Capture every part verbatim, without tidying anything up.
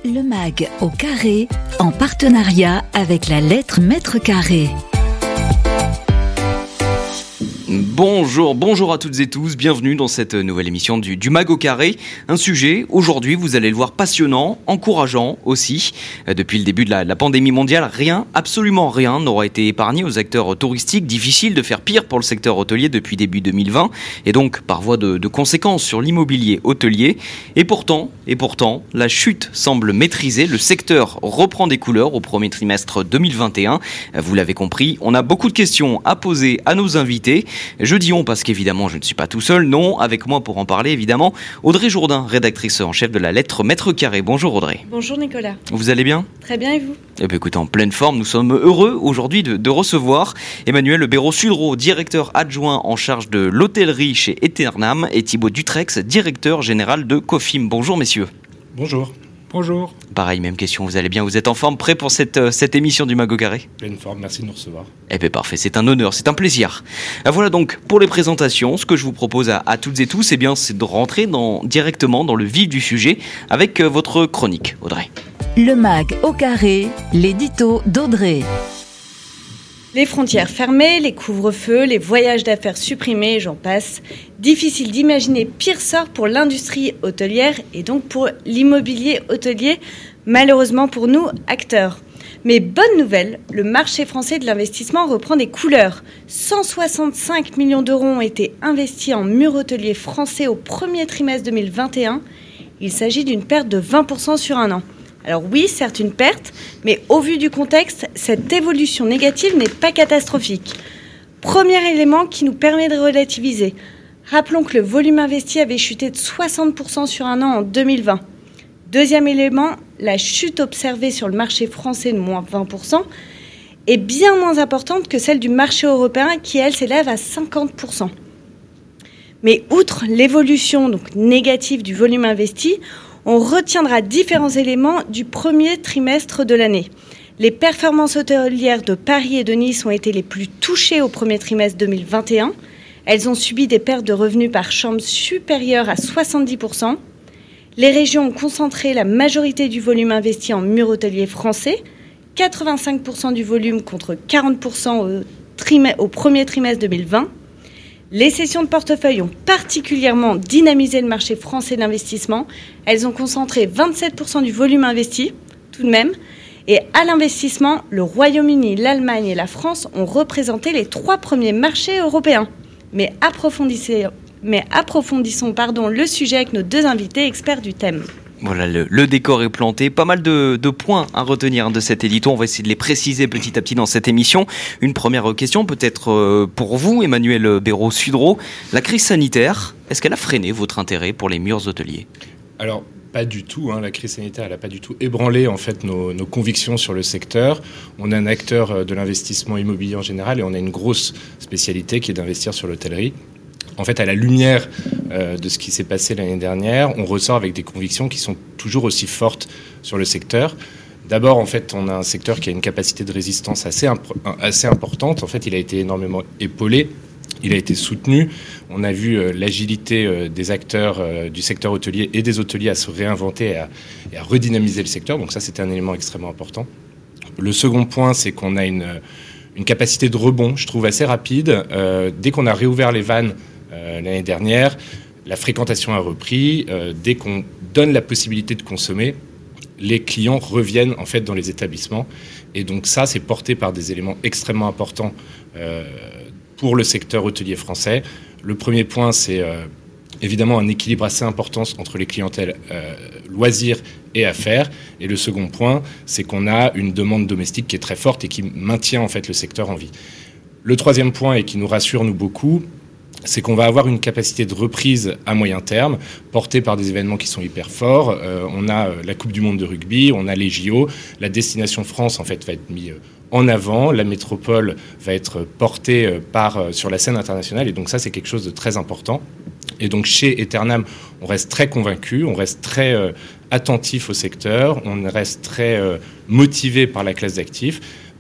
Le mag au carré, en partenariat avec la lettre mètre carré. Bonjour, bonjour à toutes et tous, bienvenue dans cette nouvelle émission du, du Mag au carré. Un sujet, aujourd'hui, vous allez le voir, passionnant, encourageant aussi. Depuis le début de la, la pandémie mondiale, rien, absolument rien n'aura été épargné aux acteurs touristiques. Difficile de faire pire pour le secteur hôtelier depuis début deux mille vingt et donc par voie de, de conséquences sur l'immobilier hôtelier. Et pourtant, et pourtant, la chute semble maîtrisée. Le secteur reprend des couleurs au premier trimestre deux mille vingt et un. Vous l'avez compris, on a beaucoup de questions à poser à nos invités. Je dis on parce qu'évidemment je ne suis pas tout seul, non, avec moi pour en parler évidemment, Audrey Jourdain, rédactrice en chef de la lettre mètre carré. Bonjour Audrey. Bonjour Nicolas. Vous allez bien ? Très bien et vous ? Eh bien écoutez, en pleine forme, nous sommes heureux aujourd'hui de, de recevoir Emmanuel Béraud-Sudreau, directeur adjoint en charge de l'hôtellerie chez Eternam, et Thibaut Dutrex, directeur général de Cofim. Bonjour messieurs. Bonjour. Bonjour. Pareil, même question, vous allez bien, vous êtes en forme, prêt pour cette, cette émission du Mag au carré ? Pleine forme, merci de nous recevoir. Eh bien parfait, c'est un honneur, c'est un plaisir. Voilà donc pour les présentations, ce que je vous propose à, à toutes et tous, eh bien, c'est de rentrer dans, directement dans le vif du sujet avec euh, votre chronique, Audrey. Le mag au carré, l'édito d'Audrey. Les frontières fermées, les couvre-feux, les voyages d'affaires supprimés, j'en passe. Difficile d'imaginer pire sort pour l'industrie hôtelière et donc pour l'immobilier hôtelier, malheureusement pour nous, acteurs. Mais bonne nouvelle, le marché français de l'investissement reprend des couleurs. cent soixante-cinq millions d'euros ont été investis en murs hôteliers français au premier trimestre deux mille vingt et un. Il s'agit d'une perte de vingt pour cent sur un an. Alors oui, certes une perte, mais au vu du contexte, cette évolution négative n'est pas catastrophique. Premier élément qui nous permet de relativiser. Rappelons que le volume investi avait chuté de soixante pour cent sur un an en deux mille vingt. Deuxième élément, la chute observée sur le marché français de moins vingt pour cent est bien moins importante que celle du marché européen qui, elle, s'élève à cinquante pour cent. Mais outre l'évolution donc négative du volume investi, on retiendra différents éléments du premier trimestre de l'année. Les performances hôtelières de Paris et de Nice ont été les plus touchées au premier trimestre deux mille vingt et un. Elles ont subi des pertes de revenus par chambre supérieures à soixante-dix pour cent. Les régions ont concentré la majorité du volume investi en murs hôteliers français, quatre-vingt-cinq pour cent du volume contre quarante pour cent au, trimestre, au premier trimestre deux mille vingt. Les cessions de portefeuille ont particulièrement dynamisé le marché français de l'investissement. Elles ont concentré vingt-sept pour cent du volume investi, tout de même. Et à l'investissement, le Royaume-Uni, l'Allemagne et la France ont représenté les trois premiers marchés européens. Mais approfondissons, mais approfondissons pardon, le sujet avec nos deux invités experts du thème. Voilà, le, le décor est planté. Pas mal de, de points à retenir de cet édito. On va essayer de les préciser petit à petit dans cette émission. Une première question, peut-être euh, pour vous, Emmanuel Béraud-Sudreau. La crise sanitaire, est-ce qu'elle a freiné votre intérêt pour les murs hôteliers ? Alors, pas du tout. Hein. La crise sanitaire, elle n'a pas du tout ébranlé en fait, nos, nos convictions sur le secteur. On est un acteur de l'investissement immobilier en général et on a une grosse spécialité qui est d'investir sur l'hôtellerie. En fait, à la lumière euh, de ce qui s'est passé l'année dernière, on ressort avec des convictions qui sont toujours aussi fortes sur le secteur. D'abord, en fait, on a un secteur qui a une capacité de résistance assez, imp- assez importante. En fait, il a été énormément épaulé, il a été soutenu. On a vu euh, l'agilité euh, des acteurs euh, du secteur hôtelier et des hôteliers à se réinventer et à, et à redynamiser le secteur. Donc ça, c'était un élément extrêmement important. Le second point, c'est qu'on a une, une capacité de rebond, je trouve, assez rapide. Euh, dès qu'on a réouvert les vannes, Euh, l'année dernière, la fréquentation a repris. Euh, dès qu'on donne la possibilité de consommer, les clients reviennent en fait dans les établissements. Et donc ça, c'est porté par des éléments extrêmement importants euh, pour le secteur hôtelier français. Le premier point, c'est euh, évidemment un équilibre assez important entre les clientèles euh, loisirs et affaires. Et le second point, c'est qu'on a une demande domestique qui est très forte et qui maintient en fait le secteur en vie. Le troisième point, et qui nous rassure nous beaucoup, c'est qu'on va avoir une capacité de reprise à moyen terme, portée par des événements qui sont hyper forts. Euh, on a la Coupe du Monde de rugby, on a les J O, la destination France en fait va être mise en avant, la métropole va être portée par, sur la scène internationale, et donc ça c'est quelque chose de très important. Et donc chez Eternam, on reste très convaincu, on reste très euh, attentif au secteur, on reste très euh, motivé par la classe d'actifs.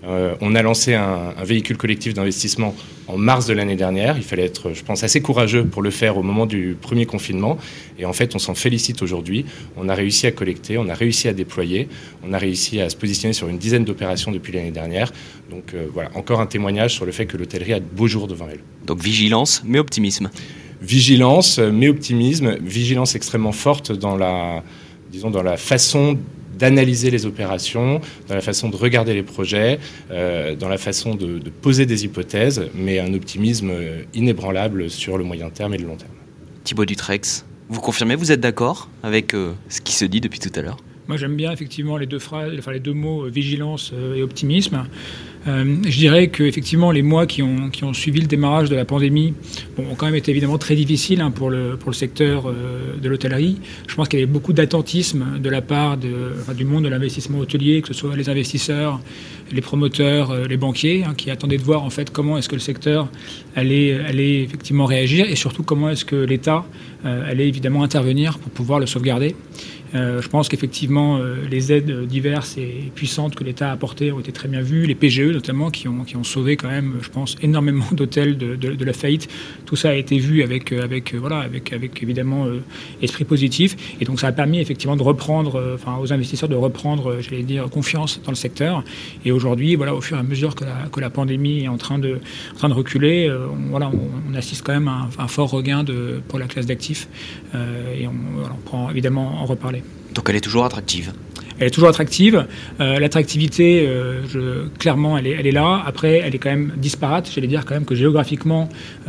Euh, on a lancé un, un véhicule collectif d'investissement en mars de l'année dernière. Il fallait être, je pense, assez courageux pour le faire au moment du premier confinement. Et en fait, on s'en félicite aujourd'hui. On a réussi à collecter, on a réussi à déployer, on a réussi à se positionner sur une dizaine d'opérations depuis l'année dernière. Donc euh, voilà, encore un témoignage sur le fait que l'hôtellerie a de beaux jours devant elle. Donc vigilance, mais optimisme. Vigilance, mais optimisme. Vigilance extrêmement forte dans la, disons, dans la façon d'analyser les opérations, dans la façon de regarder les projets, euh, dans la façon de, de poser des hypothèses, mais un optimisme inébranlable sur le moyen terme et le long terme. Thibaut Dutrex, vous confirmez, vous êtes d'accord avec euh, ce qui se dit depuis tout à l'heure ? Moi, j'aime bien effectivement les deux phrases, enfin les deux mots, euh, vigilance euh, et optimisme. Euh, je dirais que effectivement les mois qui ont qui ont suivi le démarrage de la pandémie, bon, ont quand même été évidemment très difficiles hein, pour le pour le secteur euh, de l'hôtellerie. Je pense qu'il y avait beaucoup d'attentisme de la part de, enfin, du monde de l'investissement hôtelier, que ce soit les investisseurs, les promoteurs, euh, les banquiers, hein, qui attendaient de voir en fait comment est-ce que le secteur allait allait effectivement réagir et surtout comment est-ce que l'État euh, allait évidemment intervenir pour pouvoir le sauvegarder. Euh, je pense qu'effectivement, euh, les aides diverses et puissantes que l'État a apportées ont été très bien vues. Les P G E notamment, qui ont, qui ont sauvé quand même, je pense, énormément d'hôtels de, de, de la faillite. Tout ça a été vu avec, avec, voilà, avec, avec évidemment euh, esprit positif. Et donc ça a permis effectivement de reprendre, euh, enfin aux investisseurs de reprendre, euh, j'allais dire, confiance dans le secteur. Et aujourd'hui, voilà, au fur et à mesure que la, que la pandémie est en train de, en train de reculer, euh, on, voilà, on, on assiste quand même à un, un fort regain de, pour la classe d'actifs. Euh, et on, voilà, on pourra évidemment en reparler. Donc elle est toujours attractive. Elle est toujours attractive. Euh, l'attractivité, euh, je, clairement, elle est, elle est là. Après, elle est quand même disparate. J'allais dire quand même que géographiquement,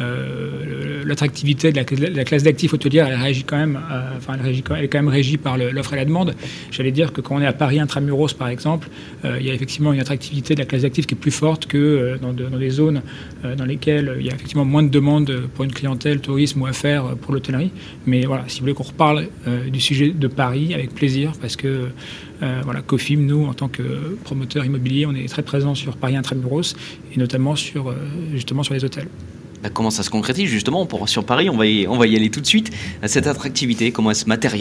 euh, l'attractivité de la, de la classe d'actifs hôtelière, elle réagit quand même, euh, enfin, elle, réagit, elle est quand même régie par le, l'offre et la demande. J'allais dire que quand on est à Paris intramuros, par exemple, euh, il y a effectivement une attractivité de la classe d'actifs qui est plus forte que euh, dans, de, dans des zones euh, dans lesquelles il y a effectivement moins de demandes pour une clientèle, tourisme ou affaires pour l'hôtellerie. Mais voilà, si vous voulez qu'on reparle euh, du sujet de Paris, avec plaisir, parce que Euh, voilà, Cofim, nous, en tant que promoteur immobilier, on est très présent sur Paris Intramuros et notamment sur, euh, justement sur les hôtels. Bah, comment ça se concrétise justement pour, sur Paris, on va, y, on va y aller tout de suite. Cette attractivité, comment elle se matérialise ?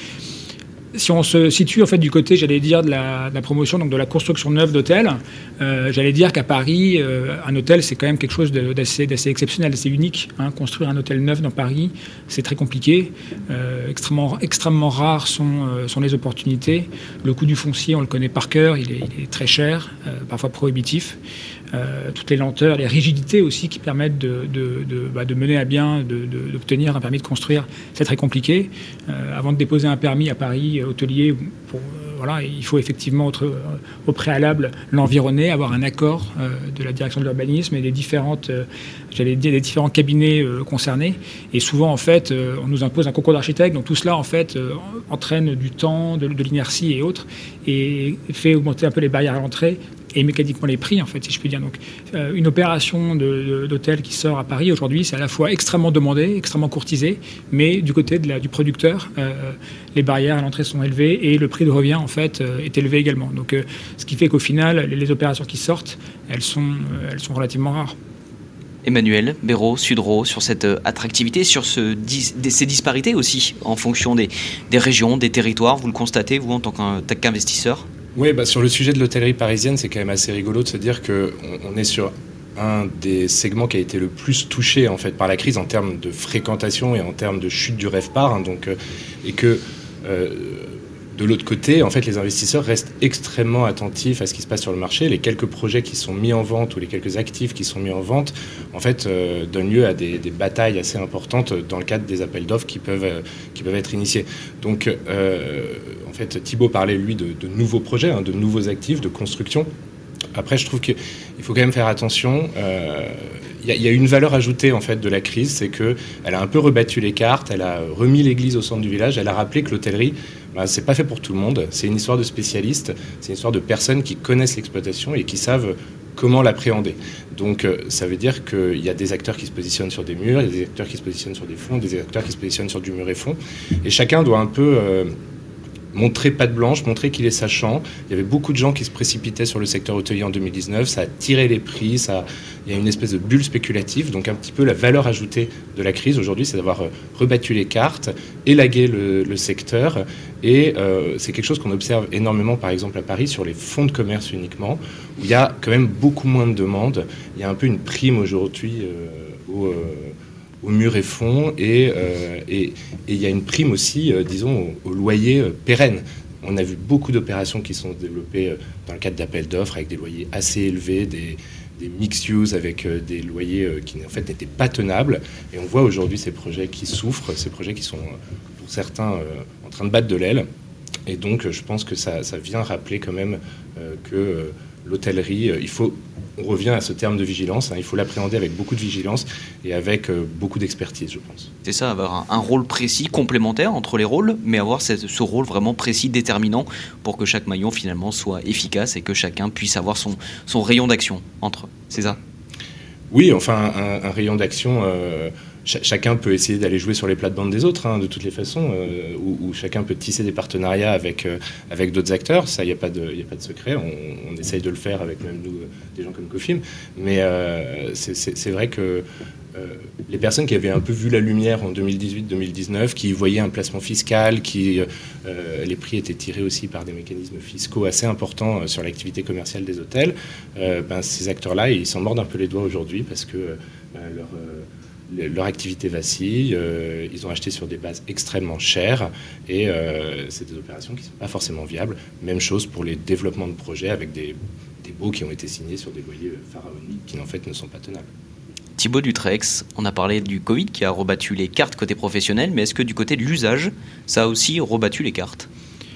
Si on se situe en fait du côté, j'allais dire, de la, de la promotion, donc de la construction neuve d'hôtels, euh, j'allais dire qu'à Paris, euh, un hôtel, c'est quand même quelque chose de, d'assez, d'assez exceptionnel, d'assez unique. Hein. Construire un hôtel neuf dans Paris, c'est très compliqué. Euh, extrêmement, extrêmement rares sont, euh, sont les opportunités. Le coût du foncier, on le connaît par cœur, il est, il est très cher, euh, parfois prohibitif. Euh, toutes les lenteurs, les rigidités aussi qui permettent de, de, de, bah, de mener à bien, de, de, d'obtenir un permis de construire, c'est très compliqué. Euh, avant de déposer un permis à Paris, hôtelier, pour, euh, voilà, il faut effectivement au, euh, au préalable l'environner, avoir un accord euh, de la direction de l'urbanisme et des différentes, euh, j'allais dire, des différents cabinets euh, concernés. Et souvent, en fait, euh, on nous impose un concours d'architecte. Donc tout cela, en fait, euh, entraîne du temps, de, de l'inertie et autres, et fait augmenter un peu les barrières à l'entrée et mécaniquement les prix, en fait, si je puis dire. Donc, euh, une opération de, de, d'hôtel qui sort à Paris aujourd'hui, c'est à la fois extrêmement demandé, extrêmement courtisé, mais du côté de la, du producteur, euh, les barrières à l'entrée sont élevées et le prix de revient, en fait, euh, est élevé également. Donc, euh, ce qui fait qu'au final, les, les opérations qui sortent, elles sont, euh, elles sont relativement rares. Emmanuel Béraud, Sudro, sur cette attractivité, sur ce, ces disparités aussi, en fonction des, des régions, des territoires, vous le constatez, vous, en tant qu'investisseur ? Oui, bah sur le sujet de l'hôtellerie parisienne, c'est quand même assez rigolo de se dire qu'on on est sur un des segments qui a été le plus touché en fait, par la crise en termes de fréquentation et en termes de chute du RevPAR. Hein, donc, euh, et que euh, de l'autre côté, en fait, les investisseurs restent extrêmement attentifs à ce qui se passe sur le marché. Les quelques projets qui sont mis en vente ou les quelques actifs qui sont mis en vente, en fait, euh, donnent lieu à des, des batailles assez importantes dans le cadre des appels d'offres qui peuvent, euh, qui peuvent être initiés. Donc, euh, en fait, Thibaut parlait, lui, de, de nouveaux projets, hein, de nouveaux actifs, de construction. Après, je trouve qu'il faut quand même faire attention. Euh, Il y, y a une valeur ajoutée en fait de la crise, c'est que elle a un peu rebattu les cartes, elle a remis l'église au centre du village, elle a rappelé que l'hôtellerie, bah, c'est pas fait pour tout le monde, c'est une histoire de spécialistes, c'est une histoire de personnes qui connaissent l'exploitation et qui savent comment l'appréhender. Donc euh, ça veut dire qu'il y a des acteurs qui se positionnent sur des murs, il y a des acteurs qui se positionnent sur des fonds, des acteurs qui se positionnent sur du mur et fond, et chacun doit un peu euh, montrer patte blanche, montrer qu'il est sachant. Il y avait beaucoup de gens qui se précipitaient sur le secteur hôtelier en deux mille dix-neuf, ça a tiré les prix, ça, il y a une espèce de bulle spéculative, donc un petit peu la valeur ajoutée de la crise aujourd'hui, c'est d'avoir rebattu les cartes, élagué le, le secteur, et euh, c'est quelque chose qu'on observe énormément par exemple à Paris sur les fonds de commerce uniquement, où il y a quand même beaucoup moins de demandes, il y a un peu une prime aujourd'hui euh, au... Euh, au mur et fonds, et euh, et il y a une prime aussi, euh, disons, au, au loyer euh, pérenne. On a vu beaucoup d'opérations qui sont développées euh, dans le cadre d'appels d'offres avec des loyers assez élevés, des, des mixed use avec euh, des loyers euh, qui en fait n'étaient pas tenables. Et on voit aujourd'hui ces projets qui souffrent, ces projets qui sont euh, pour certains euh, en train de battre de l'aile. Et donc euh, je pense que ça, ça vient rappeler quand même euh, que euh, l'hôtellerie, euh, il faut on revient à ce terme de vigilance, hein, il faut l'appréhender avec beaucoup de vigilance et avec euh, beaucoup d'expertise, je pense. C'est ça, avoir un, un rôle précis, complémentaire entre les rôles, mais avoir cette, ce rôle vraiment précis, déterminant, pour que chaque maillon finalement soit efficace et que chacun puisse avoir son, son rayon d'action entre eux. C'est ça ? Oui, enfin, un, un rayon d'action... Euh, ch- chacun peut essayer d'aller jouer sur les plates-bandes des autres, hein, de toutes les façons, euh, où, où chacun peut tisser des partenariats avec, euh, avec d'autres acteurs. Ça, il n'y a pas de, y a pas de secret. On, on essaye de le faire avec même nous, des gens comme Cofim. Mais euh, c'est, c'est, c'est vrai que euh, les personnes qui avaient un peu vu la lumière en deux mille dix-huit deux mille dix-neuf, qui voyaient un placement fiscal, qui euh, les prix étaient tirés aussi par des mécanismes fiscaux assez importants sur l'activité commerciale des hôtels, euh, ben, ces acteurs-là, ils s'en mordent un peu les doigts aujourd'hui parce que euh, leur... Euh, leur activité vacille, euh, ils ont acheté sur des bases extrêmement chères et euh, c'est des opérations qui ne sont pas forcément viables. Même chose pour les développements de projets avec des, des baux qui ont été signés sur des loyers pharaoniques qui en fait ne sont pas tenables. Thibaut Dutrex, on a parlé du Covid qui a rebattu les cartes côté professionnel, mais est-ce que du côté de l'usage, ça a aussi rebattu les cartes ?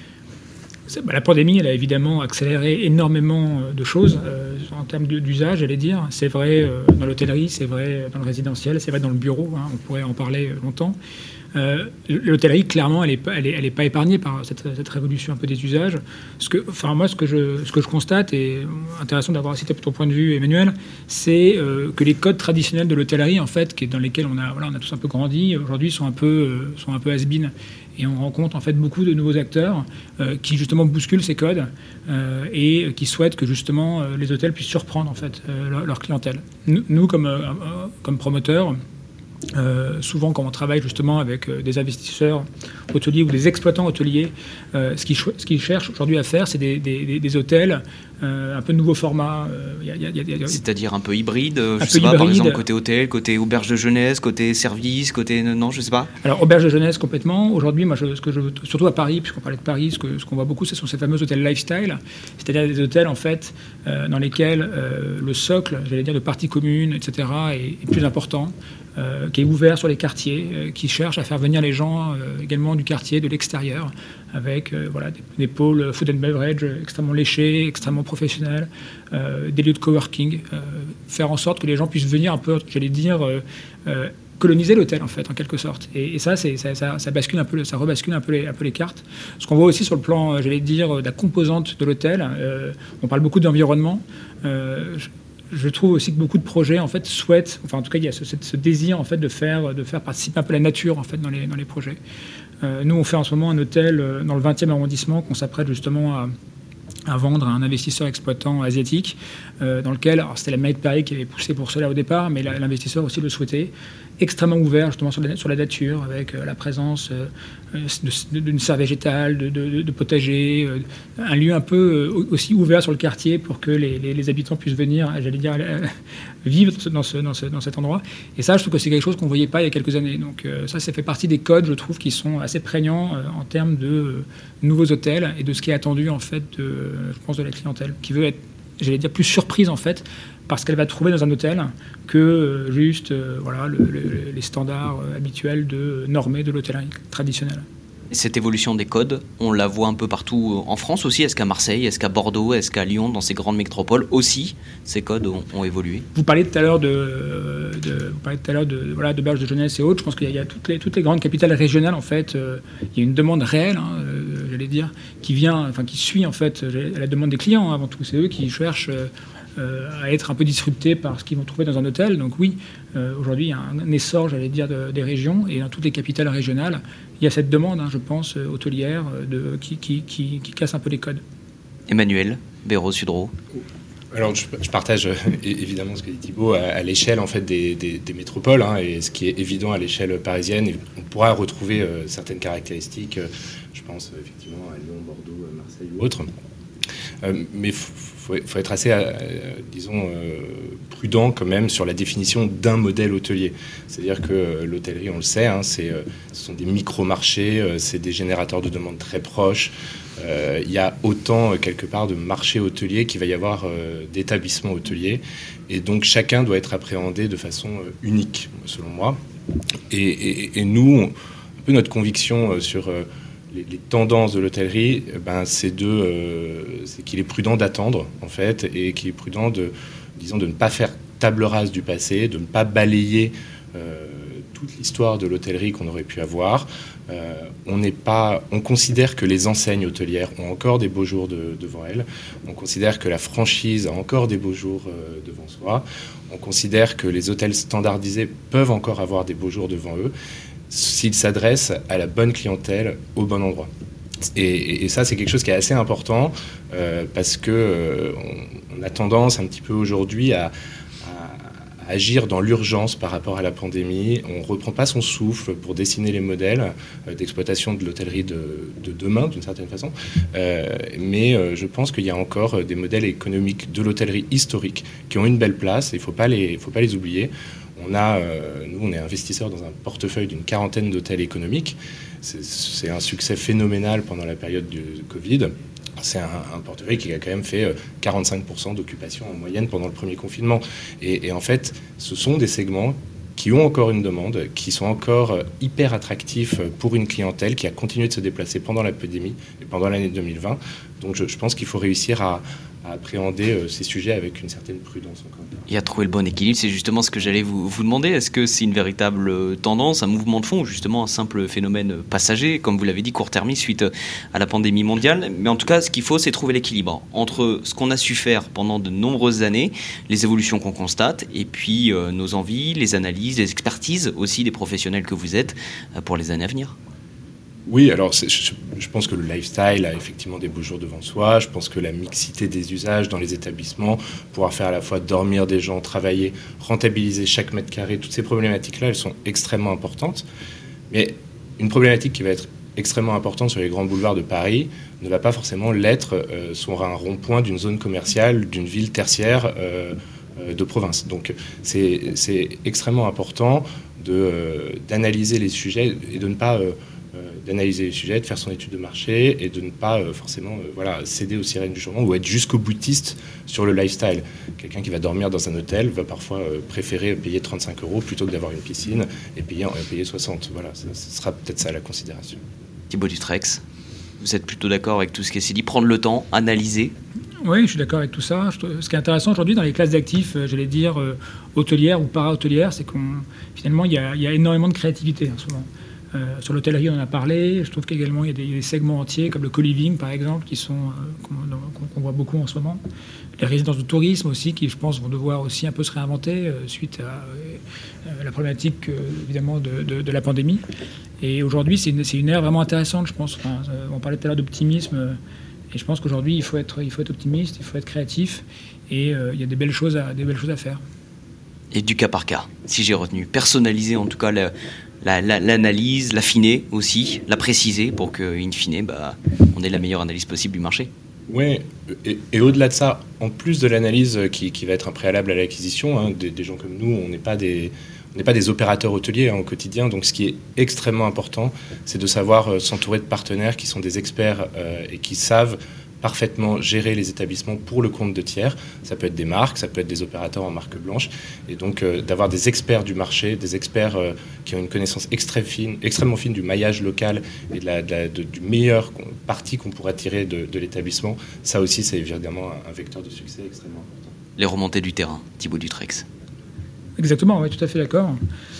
La pandémie, elle a évidemment accéléré énormément de choses euh, en termes d'usage, j'allais dire. C'est vrai euh, dans l'hôtellerie, c'est vrai dans le résidentiel, c'est vrai dans le bureau, hein, on pourrait en parler longtemps. Euh, l'hôtellerie, clairement, elle n'est pas, elle est, elle est pas épargnée par cette, cette révolution un peu des usages. Ce que, enfin, moi, ce que, je, ce que je constate, et intéressant d'avoir cité ton point de vue, Emmanuel, c'est euh, que les codes traditionnels de l'hôtellerie, en fait, qui est dans lesquels on a, voilà, on a tous un peu grandi, aujourd'hui sont un peu, euh, sont un peu has-been. Et on rencontre en fait beaucoup de nouveaux acteurs euh, qui justement bousculent ces codes euh, et qui souhaitent que justement euh, les hôtels puissent surprendre en fait euh, leur, leur clientèle. Nous, nous comme, euh, comme promoteurs, Euh, souvent quand on travaille justement avec euh, des investisseurs hôteliers ou des exploitants hôteliers, euh, ce qu'ils cho- ce qu'ils cherchent aujourd'hui à faire, c'est des, des, des hôtels euh, un peu de nouveau format. Euh, y a, y a, y a, C'est-à-dire un peu hybride, un je peu sais pas, hybride. par exemple côté hôtel, côté auberge de jeunesse, côté service, côté non, je sais pas. Alors auberge de jeunesse complètement. Aujourd'hui, moi, je, ce que je, surtout à Paris, puisqu'on parlait de Paris, ce, que, ce qu'on voit beaucoup, ce sont ces fameux hôtels lifestyle, c'est-à-dire des hôtels en fait euh, dans lesquels euh, le socle, j'allais dire, de parties communes, et cetera, est, est plus important. Euh, qui est ouvert sur les quartiers, euh, qui cherche à faire venir les gens euh, également du quartier, de l'extérieur, avec euh, voilà, des, des pôles food and beverage extrêmement léchés, extrêmement professionnels, euh, des lieux de coworking, euh, faire en sorte que les gens puissent venir un peu, j'allais dire, euh, euh, coloniser l'hôtel en fait, en quelque sorte. Et, et ça, c'est, ça, ça, ça bascule un peu, ça rebascule un peu les, un peu les cartes. Ce qu'on voit aussi sur le plan, j'allais dire, de la composante de l'hôtel, euh, on parle beaucoup d'environnement. Euh, Je trouve aussi que beaucoup de projets en fait souhaitent, enfin en tout cas il y a ce, ce désir en fait de faire de faire participer un peu la nature en fait dans les dans les projets. Euh, nous on fait en ce moment un hôtel dans le vingtième arrondissement qu'on s'apprête justement à à vendre à un investisseur exploitant asiatique, euh, dans lequel, alors c'était la mairie de Paris qui avait poussé pour cela au départ, mais la, l'investisseur aussi le souhaitait, extrêmement ouvert justement sur la, sur la nature, avec euh, la présence euh, de, d'une serre végétale, de, de, de potager, euh, un lieu un peu euh, aussi ouvert sur le quartier pour que les, les, les habitants puissent venir, j'allais dire, euh, vivre dans, ce, dans, ce, dans cet endroit. Et ça, je trouve que c'est quelque chose qu'on ne voyait pas il y a quelques années. Donc euh, ça, ça fait partie des codes, je trouve, qui sont assez prégnants euh, en termes de euh, nouveaux hôtels et de ce qui est attendu, en fait, de, je pense, de la clientèle, qui veut être, j'allais dire, plus surprise, en fait, parce qu'elle va trouver dans un hôtel que euh, juste euh, voilà, le, le, les standards euh, habituels de normés de l'hôtellerie traditionnelle. Cette évolution des codes, on la voit un peu partout en France aussi. Est-ce qu'à Marseille, est-ce qu'à Bordeaux, est-ce qu'à Lyon, dans ces grandes métropoles aussi, ces codes ont, ont évolué? Vous parliez tout à l'heure de, de vous parliez tout à l'heure de voilà d'auberge de jeunesse et autres. Je pense qu'il y a, il y a toutes les toutes les grandes capitales régionales en fait. Euh, il y a une demande réelle, hein, euh, j'allais dire, qui vient, enfin qui suit en fait la demande des clients hein, avant tout. C'est eux qui cherchent. Euh, euh, à être un peu disruptés par ce qu'ils vont trouver dans un hôtel. Donc oui, euh, aujourd'hui, il y a un, un essor, j'allais dire, de, des régions, et dans toutes les capitales régionales, il y a cette demande, hein, je pense, hôtelière, de, qui, qui, qui, qui casse un peu les codes. Emmanuel Béraud-Sudreau. Alors, je, je partage euh, évidemment ce que dit Thibault à, à l'échelle en fait des, des, des métropoles, hein, et ce qui est évident à l'échelle parisienne. On pourra retrouver euh, certaines caractéristiques. Euh, je pense euh, effectivement à Lyon, Bordeaux, Marseille ou autres. Euh, mais il faut, faut être assez, euh, disons, euh, prudent quand même sur la définition d'un modèle hôtelier. C'est-à-dire que euh, l'hôtellerie, on le sait, hein, c'est, euh, ce sont des micro-marchés, euh, c'est des générateurs de demande très proches. Il euh, y a autant, euh, quelque part, de marchés hôteliers qu'il va y avoir euh, d'établissements hôteliers. Et donc, chacun doit être appréhendé de façon euh, unique, selon moi. Et, et, et nous, on, un peu notre conviction euh, sur euh, les, les tendances de l'hôtellerie, euh, ben, c'est, de, euh, c'est qu'il est prudent d'attendre, en fait, et qu'il est prudent de, disons, de ne pas faire table rase du passé, de ne pas balayer euh, toute l'histoire de l'hôtellerie qu'on aurait pu avoir. Euh, on n'est pas, on considère que les enseignes hôtelières ont encore des beaux jours de, devant elles. On considère que la franchise a encore des beaux jours euh, devant soi. On considère que les hôtels standardisés peuvent encore avoir des beaux jours devant eux s'ils s'adressent à la bonne clientèle au bon endroit. Et, et, et ça, c'est quelque chose qui est assez important euh, parce que euh, on, on a tendance un petit peu aujourd'hui à agir dans l'urgence par rapport à la pandémie. On ne reprend pas son souffle pour dessiner les modèles euh, d'exploitation de l'hôtellerie de, de demain, d'une certaine façon. Euh, mais euh, je pense qu'il y a encore des modèles économiques de l'hôtellerie historique qui ont une belle place. Il ne faut pas les, faut pas les oublier. On a, euh, nous, on est investisseurs dans un portefeuille d'une quarantaine d'hôtels économiques. C'est, c'est un succès phénoménal pendant la période du Covid. C'est un, un portefeuille qui a quand même fait quarante-cinq pour cent d'occupation en moyenne pendant le premier confinement. Et, et en fait, ce sont des segments qui ont encore une demande, qui sont encore hyper attractifs pour une clientèle qui a continué de se déplacer pendant la pandémie et pendant l'année deux mille vingt. Donc je, je pense qu'il faut réussir à, à appréhender ces sujets avec une certaine prudence encore. Et à trouver le bon équilibre, c'est justement ce que j'allais vous, vous demander. Est-ce que c'est une véritable tendance, un mouvement de fond, ou justement un simple phénomène passager, comme vous l'avez dit, court-termiste suite à la pandémie mondiale? Mais en tout cas, ce qu'il faut, c'est trouver l'équilibre entre ce qu'on a su faire pendant de nombreuses années, les évolutions qu'on constate, et puis euh, nos envies, les analyses, les expertises aussi des professionnels que vous êtes euh, pour les années à venir. Oui, alors c'est, je, je pense que le lifestyle a effectivement des beaux jours devant soi. Je pense que la mixité des usages dans les établissements, pouvoir faire à la fois dormir des gens, travailler, rentabiliser chaque mètre carré, toutes ces problématiques-là, elles sont extrêmement importantes. Mais une problématique qui va être extrêmement importante sur les grands boulevards de Paris ne va pas forcément l'être euh, sur un rond-point d'une zone commerciale, d'une ville tertiaire euh, euh, de province. Donc c'est, c'est extrêmement important de, euh, d'analyser les sujets et de ne pas... Euh, d'analyser les sujets, de faire son étude de marché et de ne pas euh, forcément euh, voilà, céder aux sirènes du changement ou être jusqu'au boutiste sur le lifestyle. Quelqu'un qui va dormir dans un hôtel va parfois euh, préférer payer trente-cinq euros plutôt que d'avoir une piscine et payer, euh, payer soixante. Voilà, ça, ce sera peut-être ça la considération. Thibault Dutrex, vous êtes plutôt d'accord avec tout ce qui est dit, prendre le temps, analyser? Oui, je suis d'accord avec tout ça. Ce qui est intéressant aujourd'hui dans les classes d'actifs, j'allais dire euh, hôtelières ou para-hôtelières, c'est qu'on finalement il y a, il y a énormément de créativité en ce moment. Euh, sur l'hôtellerie, on en a parlé. Je trouve qu'également, il y a des, des segments entiers, comme le co-living, par exemple, qui sont, euh, qu'on, qu'on voit beaucoup en ce moment. Les résidences de tourisme aussi, qui, je pense, vont devoir aussi un peu se réinventer euh, suite à euh, la problématique, euh, évidemment, de, de, de la pandémie. Et aujourd'hui, c'est une, c'est une ère vraiment intéressante, je pense. Enfin, euh, on parlait tout à l'heure d'optimisme. Euh, et je pense qu'aujourd'hui, il faut être, il faut être optimiste, il faut être créatif. Et euh, il y a des belles choses à, des belles choses à faire. Et du cas par cas, si j'ai retenu. Personnaliser, en tout cas, la, la, la, l'analyse, l'affiner aussi, la préciser pour qu'in fine, bah, on ait la meilleure analyse possible du marché. Oui, et, et au-delà de ça, en plus de l'analyse qui, qui va être un préalable à l'acquisition, hein, des, des gens comme nous, on n'est pas des, on n'est pas des opérateurs hôteliers hein, au quotidien, donc ce qui est extrêmement important, c'est de savoir euh, s'entourer de partenaires qui sont des experts euh, et qui savent parfaitement gérer les établissements pour le compte de tiers. Ça peut être des marques, ça peut être des opérateurs en marque blanche. Et donc euh, d'avoir des experts du marché, des experts euh, qui ont une connaissance extrêmement fine, extrêmement fine du maillage local et de la, de la, de, du meilleur parti qu'on pourra tirer de, de l'établissement, ça aussi c'est évidemment un, un vecteur de succès extrêmement important. Les remontées du terrain, Thibault Dutrex. Exactement, oui, tout à fait d'accord.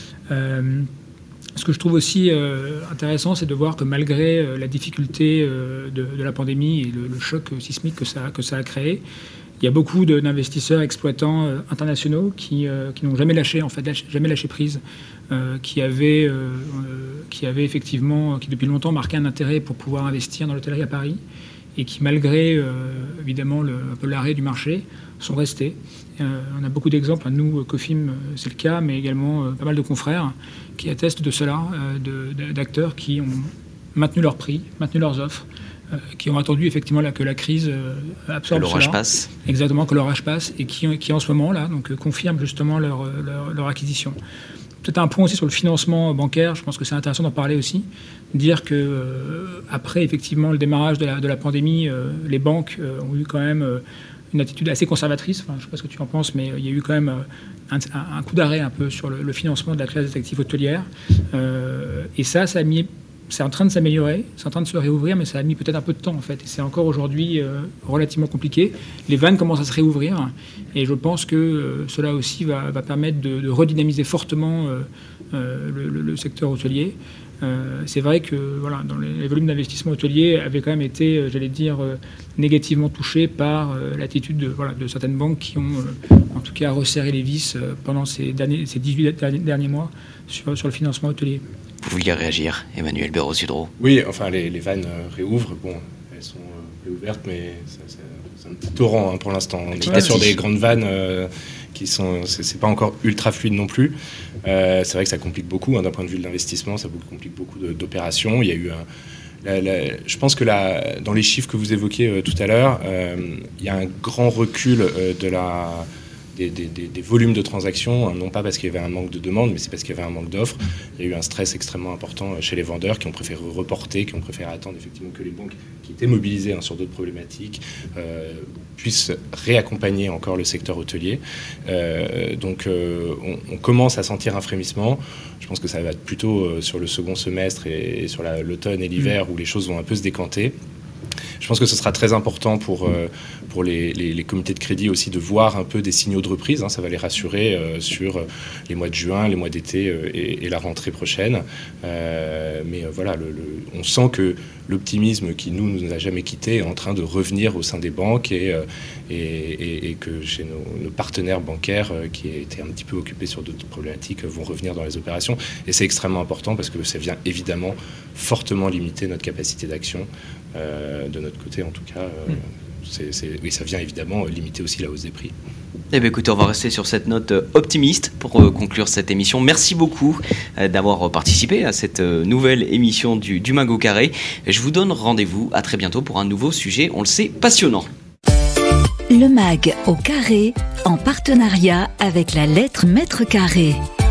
Euh... Ce que je trouve aussi euh, intéressant, c'est de voir que malgré euh, la difficulté euh, de, de la pandémie et le, le choc sismique que ça, que ça a créé, il y a beaucoup de, d'investisseurs exploitants euh, internationaux qui, euh, qui n'ont jamais lâché, en fait, lâché, jamais lâché prise, euh, qui avaient, euh, euh, qui avaient effectivement, qui depuis longtemps marqué un intérêt pour pouvoir investir dans l'hôtellerie à Paris et qui, malgré euh, évidemment le, un peu l'arrêt du marché, sont restés. Euh, on a beaucoup d'exemples, nous, Cofim, c'est le cas, mais également euh, pas mal de confrères qui attestent de cela, euh, de, de, d'acteurs qui ont maintenu leurs prix, maintenu leurs offres, euh, qui ont attendu effectivement là, que la crise euh, absorbe que l'orage cela. passe. Exactement, que l'orage passe, et qui, qui en ce moment là, donc, confirment justement leur, leur, leur acquisition. Peut-être un point aussi sur le financement bancaire, je pense que c'est intéressant d'en parler aussi, dire que euh, après effectivement le démarrage de la, de la pandémie, euh, les banques euh, ont eu quand même euh, une attitude assez conservatrice, enfin, je ne sais pas ce que tu en penses, mais euh, il y a eu quand même euh, un, un coup d'arrêt un peu sur le, le financement de la classe des actifs hôtelières, euh, et ça, ça a mis... C'est en train de s'améliorer, c'est en train de se réouvrir, mais ça a mis peut-être un peu de temps en fait. Et c'est encore aujourd'hui euh, relativement compliqué. Les vannes commencent à se réouvrir et je pense que euh, cela aussi va, va permettre de, de redynamiser fortement euh, euh, le, le secteur hôtelier. Euh, c'est vrai que voilà, dans les, les volumes d'investissement hôtelier avaient quand même été, euh, j'allais dire, euh, négativement touchés par euh, l'attitude de, voilà, de certaines banques qui ont euh, en tout cas resserré les vis euh, pendant ces, derniers, ces dix-huit derniers mois sur, sur le financement hôtelier. Vous vouliez réagir, Emmanuel Béraud-Sudreau? Oui, enfin, les, les vannes euh, réouvrent. Bon, elles sont euh, réouvertes, mais ça, ça, c'est un petit torrent hein, pour l'instant. On n'est pas sur des grandes vannes euh, qui sont... C'est, c'est pas encore ultra fluide non plus. Euh, c'est vrai que ça complique beaucoup. Hein, d'un point de vue de l'investissement, ça complique beaucoup de, d'opérations. Il y a eu un... La, la, je pense que la, dans les chiffres que vous évoquiez euh, tout à l'heure, euh, il y a un grand recul euh, de la... Des, des, des volumes de transactions, hein, non pas parce qu'il y avait un manque de demande, mais c'est parce qu'il y avait un manque d'offres. Il y a eu un stress extrêmement important chez les vendeurs qui ont préféré reporter, qui ont préféré attendre effectivement que les banques qui étaient mobilisées hein, sur d'autres problématiques euh, puissent réaccompagner encore le secteur hôtelier. Euh, donc euh, on, on commence à sentir un frémissement. Je pense que ça va être plutôt euh, sur le second semestre et, et sur la, l'automne et l'hiver mmh. où les choses vont un peu se décanter. Je pense que ce sera très important pour, euh, pour les, les, les comités de crédit aussi de voir un peu des signaux de reprise. Hein, ça va les rassurer euh, sur les mois de juin, les mois d'été euh, et, et la rentrée prochaine. Euh, mais euh, voilà, le, le, on sent que l'optimisme qui nous, nous a jamais quittés est en train de revenir au sein des banques et, euh, et, et, et que chez nos, nos partenaires bancaires euh, qui étaient un petit peu occupés sur d'autres problématiques vont revenir dans les opérations. Et c'est extrêmement important parce que ça vient évidemment fortement limiter notre capacité d'action. Euh, de notre côté en tout cas, euh, c'est, c'est, oui, ça vient évidemment limiter aussi la hausse des prix. Eh bien, écoutez, on va rester sur cette note optimiste pour euh, conclure cette émission. Merci beaucoup euh, d'avoir participé à cette euh, nouvelle émission du, du Mag au Carré. Je vous donne rendez-vous à très bientôt pour un nouveau sujet, on le sait, passionnant. Le Mag au Carré, en partenariat avec la lettre Mètre Carré.